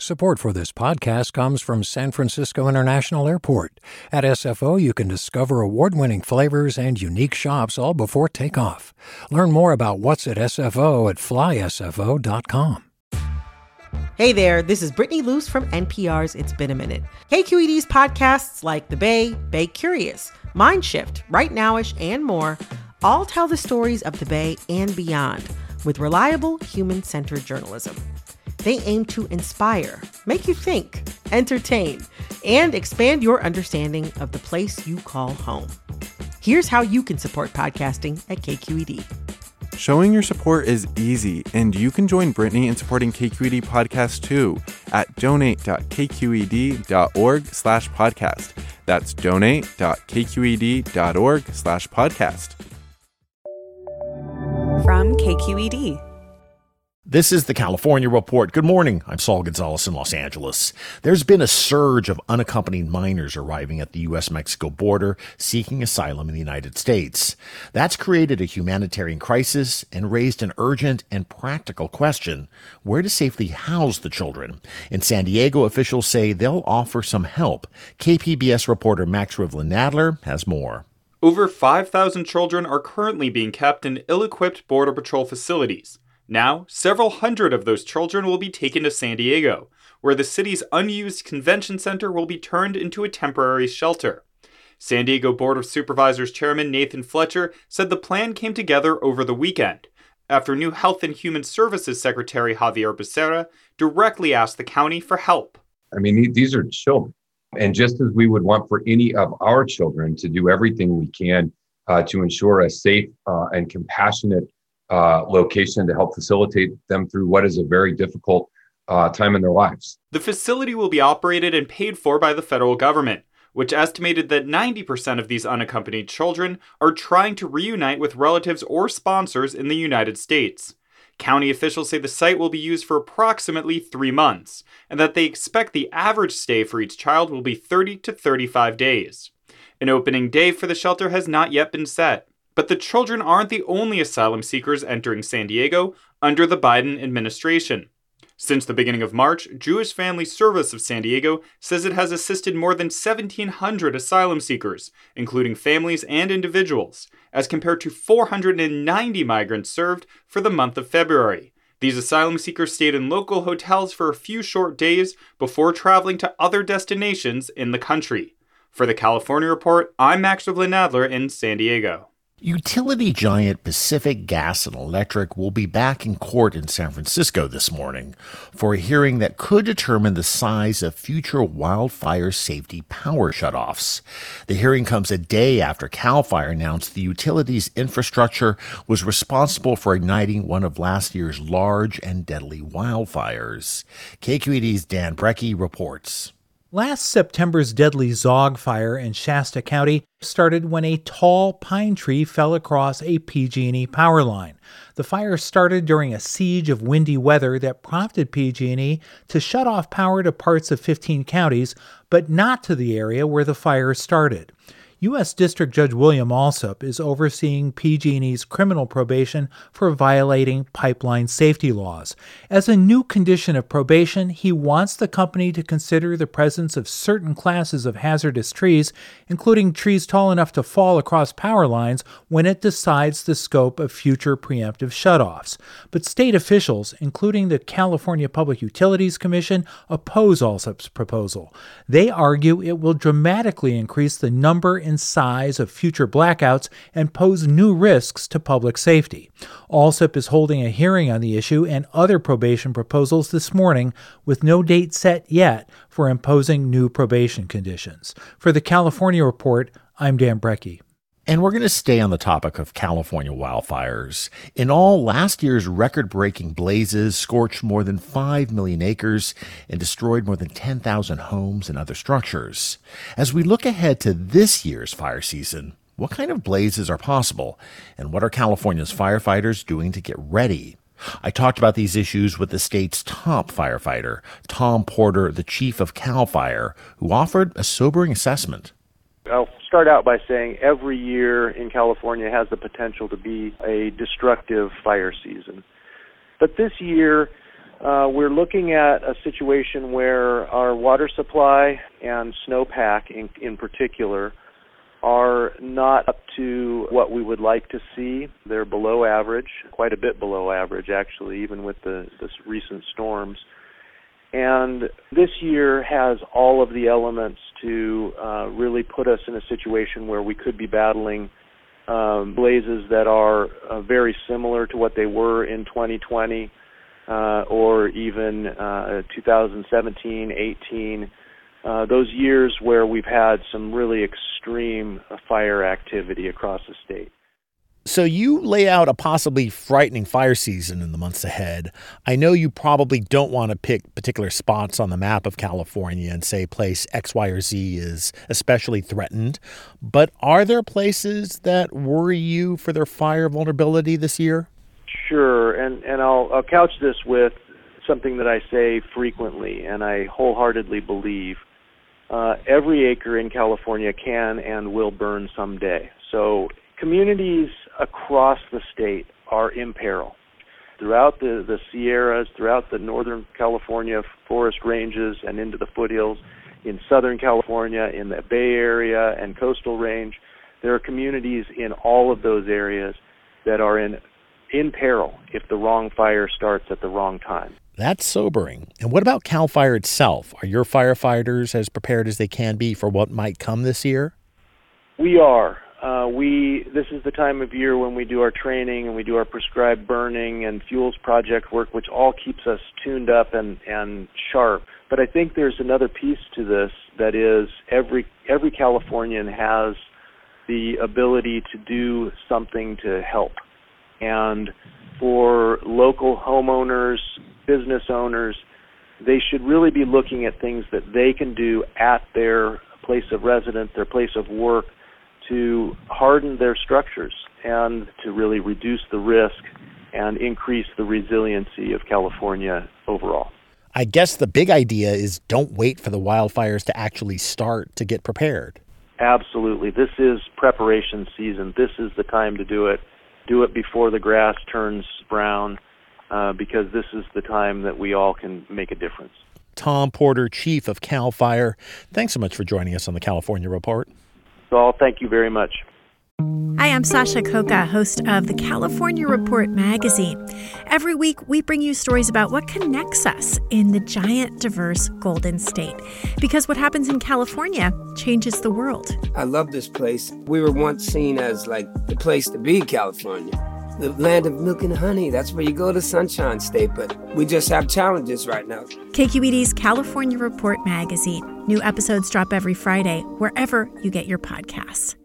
Support for this podcast comes from San Francisco International Airport. At SFO, you can discover award-winning flavors and unique shops all before takeoff. Learn more about what's at SFO at flysfo.com. Hey there, this is Brittany Luce from NPR's It's Been a Minute. KQED's podcasts like The Bay Curious, Mindshift, Right Nowish, and more all tell the stories of the Bay and beyond with reliable, human-centered journalism. They aim to inspire, make you think, entertain, and expand your understanding of the place you call home. Here's how you can support podcasting at KQED. Showing your support is easy, and you can join Brittany in supporting KQED Podcast too at donate.kqed.org/podcast. That's donate.kqed.org/podcast. From KQED. This is the California Report. Good morning. I'm Saul Gonzalez in Los Angeles. There's been a surge of unaccompanied minors arriving at the U.S.-Mexico border seeking asylum in the United States. That's created a humanitarian crisis and raised an urgent and practical question: where to safely house the children? In San Diego, officials say they'll offer some help. KPBS reporter Max Rivlin-Nadler has more. Over 5,000 children are currently being kept in ill-equipped Border Patrol facilities. Now, several hundred of those children will be taken to San Diego, where the city's unused convention center will be turned into a temporary shelter. San Diego Board of Supervisors Chairman Nathan Fletcher said the plan came together over the weekend, after new Health and Human Services Secretary Javier Becerra directly asked the county for help. I mean, these are children. And just as we would want for any of our children to do everything we can to ensure a safe and compassionate location to help facilitate them through what is a very difficult time in their lives. The facility will be operated and paid for by the federal government, which estimated that 90% of these unaccompanied children are trying to reunite with relatives or sponsors in the United States. County officials say the site will be used for approximately 3 months, and that they expect the average stay for each child will be 30 to 35 days. An opening day for the shelter has not yet been set. But the children aren't the only asylum seekers entering San Diego under the Biden administration. Since the beginning of March, Jewish Family Service of San Diego says it has assisted more than 1,700 asylum seekers, including families and individuals, as compared to 490 migrants served for the month of February. These asylum seekers stayed in local hotels for a few short days before traveling to other destinations in the country. For the California Report, I'm Max Rivlin-Nadler in San Diego. Utility giant Pacific Gas and Electric will be back in court in San Francisco this morning for a hearing that could determine the size of future wildfire safety power shutoffs. The hearing comes a day after CAL FIRE announced the utility's infrastructure was responsible for igniting one of last year's large and deadly wildfires. KQED's Dan Brekke reports. Last September's deadly Zogg fire in Shasta County started when a tall pine tree fell across a PG&E power line. The fire started during a siege of windy weather that prompted PG&E to shut off power to parts of 15 counties, but not to the area where the fire started. U.S. District Judge William Alsup is overseeing PG&E's criminal probation for violating pipeline safety laws. As a new condition of probation, he wants the company to consider the presence of certain classes of hazardous trees, including trees tall enough to fall across power lines, when it decides the scope of future preemptive shutoffs. But state officials, including the California Public Utilities Commission, oppose Alsup's proposal. They argue it will dramatically increase the number and size of future blackouts and pose new risks to public safety. Alsup is holding a hearing on the issue and other probation proposals this morning, with no date set yet for imposing new probation conditions. For the California Report, I'm Dan Brekke. And we're going to stay on the topic of California wildfires. In all, last year's record-breaking blazes scorched more than 5 million acres and destroyed more than 10,000 homes and other structures. As we look ahead to this year's fire season, what kind of blazes are possible, and what are California's firefighters doing to get ready? I talked about these issues with the state's top firefighter, Tom Porter, the chief of CAL FIRE, who offered a sobering assessment. I'll start out by saying every year in California has the potential to be a destructive fire season. But this year, We're looking at a situation where our water supply and snowpack in particular are not up to what we would like to see. They're below average, quite a bit below average actually, even with the recent storms. And this year has all of the elements to really put us in a situation where we could be battling blazes that are very similar to what they were in 2020 or even 2017, 18. Those years where we've had some really extreme fire activity across the state. So you lay out a possibly frightening fire season in the months ahead. I know you probably don't want to pick particular spots on the map of California and say place X, Y, or Z is especially threatened, but are there places that worry you for their fire vulnerability this year? Sure, and I'll couch this with something that I say frequently and I wholeheartedly believe. Every acre in California can and will burn someday. So communities across the state are in peril. Throughout the Sierras, throughout the Northern California forest ranges and into the foothills, in Southern California, in the Bay Area and Coastal Range, there are communities in all of those areas that are in peril if the wrong fire starts at the wrong time. That's sobering. And what about CAL FIRE itself? Are your firefighters as prepared as they can be for what might come this year? We are. This is the time of year when we do our training and we do our prescribed burning and fuels project work, which all keeps us tuned up and sharp. But I think there's another piece to this that is every Californian has the ability to do something to help. And for local homeowners, business owners, they should really be looking at things that they can do at their place of residence, their place of work, to harden their structures and to really reduce the risk and increase the resiliency of California overall. I guess the big idea is don't wait for the wildfires to actually start to get prepared. Absolutely. This is preparation season. This is the time to do it. Do it before the grass turns brown, because this is the time that we all can make a difference. Tom Porter, Chief of CAL FIRE, thanks so much for joining us on the California Report. Saul, thank you very much. Hi, I'm Sasha Coca, host of the California Report magazine. Every week, we bring you stories about what connects us in the giant, diverse Golden State. Because what happens in California changes the world. I love this place. We were once seen as like the place to be, California. The land of milk and honey. That's where you go to Sunshine State, but we just have challenges right now. KQED's California Report magazine. New episodes drop every Friday, wherever you get your podcasts.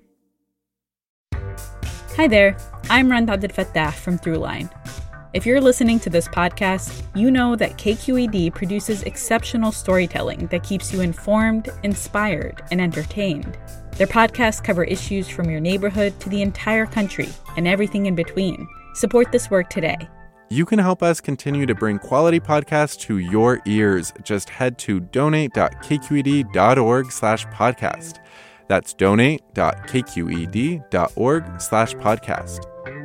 Hi there, I'm Randa Abdel-Fattah from Throughline. If you're listening to this podcast, you know that KQED produces exceptional storytelling that keeps you informed, inspired, and entertained. Their podcasts cover issues from your neighborhood to the entire country and everything in between. Support this work today. You can help us continue to bring quality podcasts to your ears. Just head to donate.kqed.org/podcast. That's donate.kqed.org/podcast.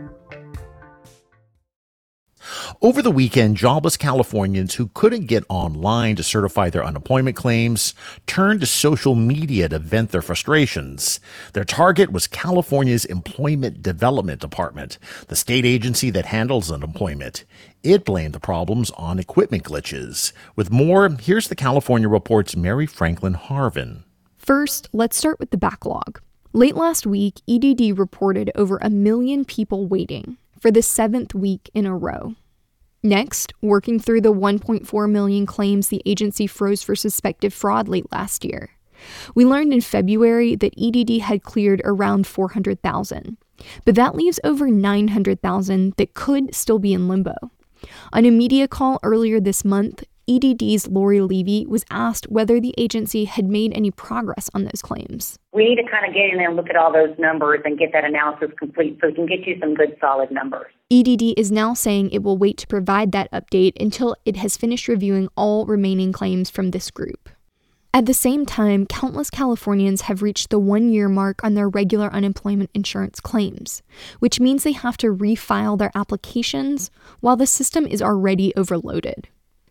Over the weekend, jobless Californians who couldn't get online to certify their unemployment claims turned to social media to vent their frustrations. Their target was California's Employment Development Department, the state agency that handles unemployment. It blamed the problems on equipment glitches. With more, here's the California Report's Mary Franklin Harvin. First, let's start with the backlog. Late last week, EDD reported over 1 million people waiting for the 7th week in a row. Next, working through the 1.4 million claims the agency froze for suspected fraud late last year. We learned in February that EDD had cleared around 400,000, but that leaves over 900,000 that could still be in limbo. On a media call earlier this month, EDD's Lori Levy was asked whether the agency had made any progress on those claims. We need to kind of get in there and look at all those numbers and get that analysis complete so we can get you some good, solid numbers. EDD is now saying it will wait to provide that update until it has finished reviewing all remaining claims from this group. At the same time, countless Californians have reached the 1-year mark on their regular unemployment insurance claims, which means they have to refile their applications while the system is already overloaded.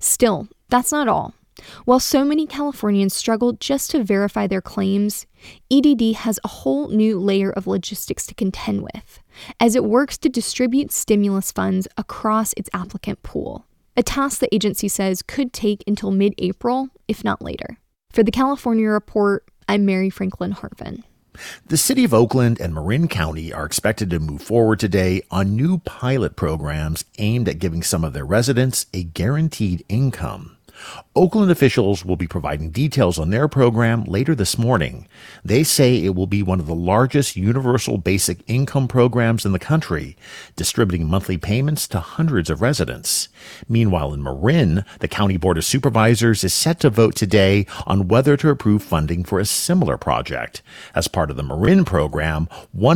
Still, that's not all. While so many Californians struggle just to verify their claims, EDD has a whole new layer of logistics to contend with, as it works to distribute stimulus funds across its applicant pool, a task the agency says could take until mid-April, if not later. For the California Report, I'm Mary Franklin Harvin. The city of Oakland and Marin County are expected to move forward today on new pilot programs aimed at giving some of their residents a guaranteed income. Oakland officials will be providing details on their program later this morning. They say it will be one of the largest universal basic income programs in the country, distributing monthly payments to hundreds of residents. Meanwhile, in Marin, the County Board of Supervisors is set to vote today on whether to approve funding for a similar project. As part of the Marin program,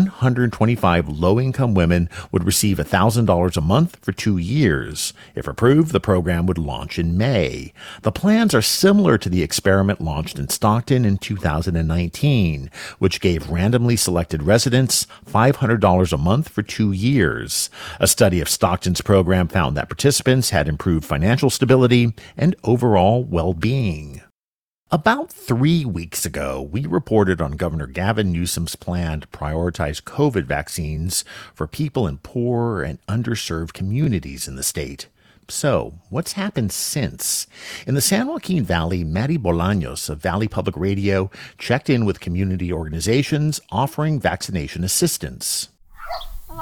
125 low-income women would receive $1,000 a month for 2 years. If approved, the program would launch in May. The plans are similar to the experiment launched in Stockton in 2019, which gave randomly selected residents $500 a month for 2 years. A study of Stockton's program found that participants had improved financial stability and overall well-being. About 3 weeks ago, we reported on Governor Gavin Newsom's plan to prioritize COVID vaccines for people in poor and underserved communities in the state. So, what's happened since? In the San Joaquin Valley, Maddie Bolaños of Valley Public Radio checked in with community organizations offering vaccination assistance. Hello.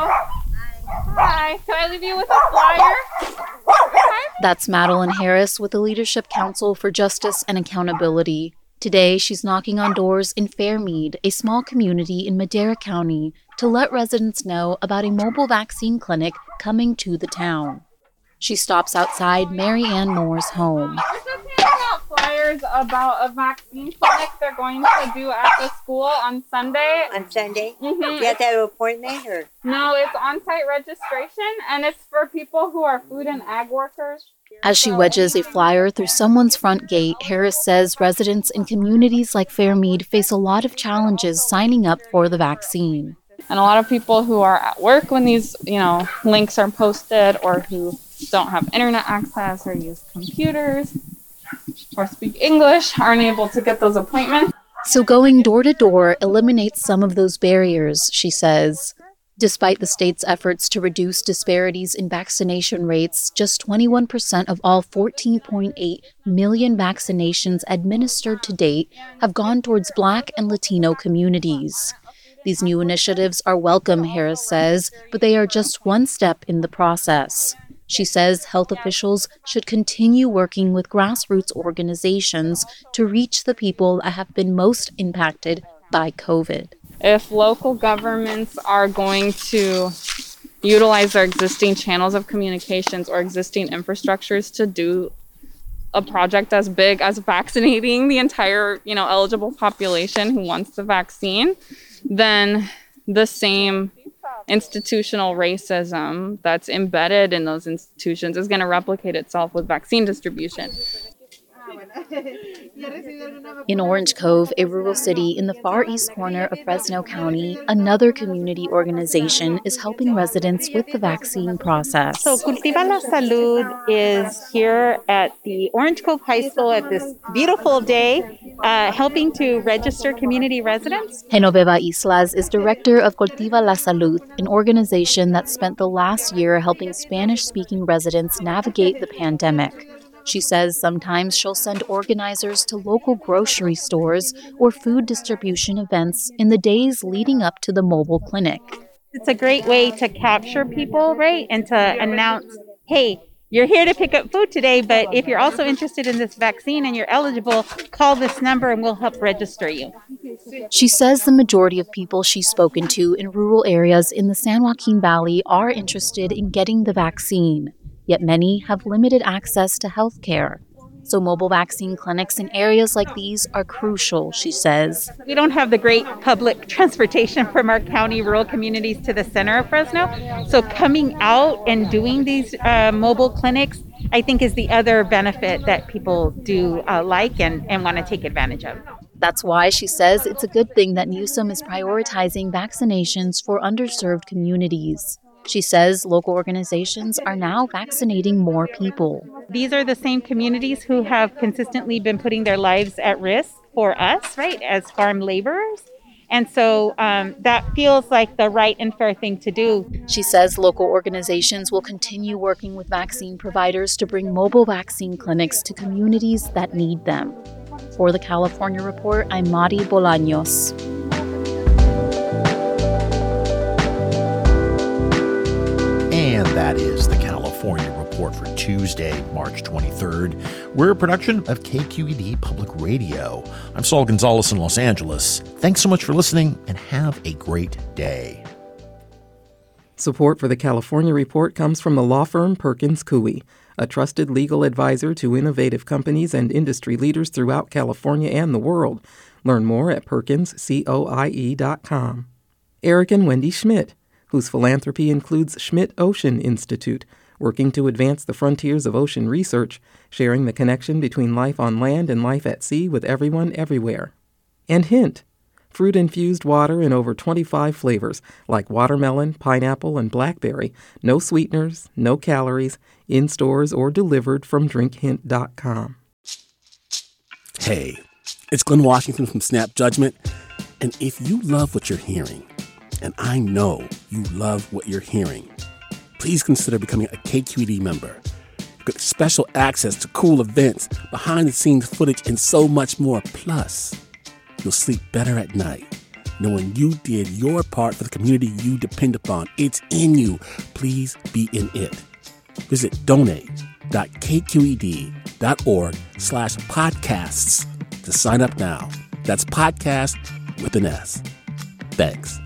Hi. Can I leave you with a flyer? That's Madeline Harris with the Leadership Council for Justice and Accountability. Today, she's knocking on doors in Fairmead, a small community in Madera County, to let residents know about a mobile vaccine clinic coming to the town. She stops outside Mary Ann Moore's home. Flyers about a vaccine clinic they're going to do at the school on Sunday. On Sunday? Mm-hmm. Do you have to have an appointment? Or? No, it's on-site registration, and it's for people who are food and ag workers. As she wedges a flyer through someone's front gate, Harris says residents in communities like Fairmead face a lot of challenges signing up for the vaccine. And a lot of people who are at work when these, links are posted, or who don't have internet access or use computers or speak English aren't able to get those appointments. So going door to door eliminates some of those barriers, she says. Despite the state's efforts to reduce disparities in vaccination rates, just 21% of all 14.8 million vaccinations administered to date have gone towards Black and Latino communities. These new initiatives are welcome, Harris says, but they are just one step in the process. She says health officials should continue working with grassroots organizations to reach the people that have been most impacted by COVID. If local governments are going to utilize their existing channels of communications or existing infrastructures to do a project as big as vaccinating the entire, eligible population who wants the vaccine, then the same institutional racism that's embedded in those institutions is going to replicate itself with vaccine distribution. In Orange Cove, a rural city in the far east corner of Fresno County, another community organization is helping residents with the vaccine process. So Cultiva la Salud is here at the Orange Cove High School at this beautiful day, helping to register community residents. Genoveva Islas is director of Cultiva la Salud, an organization that spent the last year helping Spanish-speaking residents navigate the pandemic. She says sometimes she'll send organizers to local grocery stores or food distribution events in the days leading up to the mobile clinic. It's a great way to capture people, right? And to announce, hey, you're here to pick up food today, but if you're also interested in this vaccine and you're eligible, call this number and we'll help register you. She says the majority of people she's spoken to in rural areas in the San Joaquin Valley are interested in getting the vaccine. Yet many have limited access to health care. So mobile vaccine clinics in areas like these are crucial, she says. We don't have the great public transportation from our county rural communities to the center of Fresno. So coming out and doing these mobile clinics, I think, is the other benefit that people do like and want to take advantage of. That's why she says it's a good thing that Newsom is prioritizing vaccinations for underserved communities. She says local organizations are now vaccinating more people. These are the same communities who have consistently been putting their lives at risk for us, right, as farm laborers. And so that feels like the right and fair thing to do. She says local organizations will continue working with vaccine providers to bring mobile vaccine clinics to communities that need them. For the California Report, I'm Mari Bolaños. And that is the California Report for Tuesday, March 23rd. We're a production of KQED Public Radio. I'm Saul Gonzalez in Los Angeles. Thanks so much for listening, and have a great day. Support for the California Report comes from the law firm Perkins Coie, a trusted legal advisor to innovative companies and industry leaders throughout California and the world. Learn more at perkinscoie.com. Eric and Wendy Schmidt, whose philanthropy includes Schmidt Ocean Institute, working to advance the frontiers of ocean research, sharing the connection between life on land and life at sea with everyone everywhere. And Hint, fruit-infused water in over 25 flavors, like watermelon, pineapple, and blackberry. No sweeteners, no calories, in stores or delivered from drinkhint.com. Hey, it's Glenn Washington from Snap Judgment. And if you love what you're hearing, and I know you love what you're hearing, please consider becoming a KQED member. Get special access to cool events, behind-the-scenes footage, and so much more. Plus, you'll sleep better at night knowing you did your part for the community you depend upon. It's in you. Please be in it. Visit donate.kqed.org/podcasts to sign up now. That's podcast with an S. Thanks.